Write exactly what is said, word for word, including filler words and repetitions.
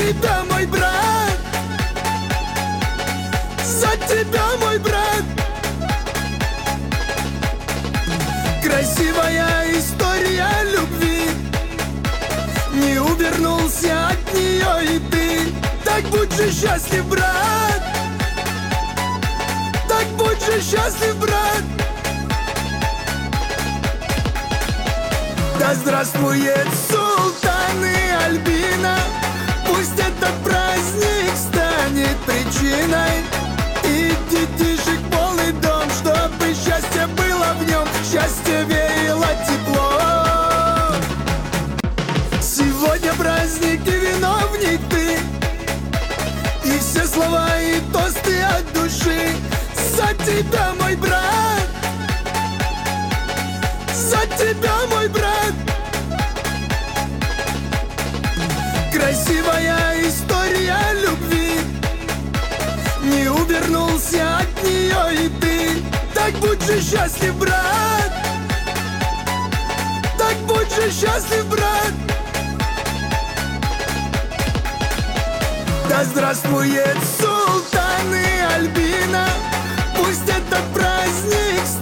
тебя, мой брат, за тебя, мой брат. Красивая история любви, не увернулся от нее и ты. Так будь же счастлив, брат, так будь же счастлив, брат. Да здравствует Султан и Альбина, пусть этот праздник станет причиной. И детишек полный дом, чтобы счастье было в нем, счастье веяло тепло. Сегодня праздник и виновник ты, и все слова и тосты от души. За тебя, мой брат, за тебя, мой брат. Красивая история любви, не увернулся от нее и ты. Так будь же счастлив, брат, так будь же счастлив, брат. Да здравствует Султан и Альбина, пусть этот праздник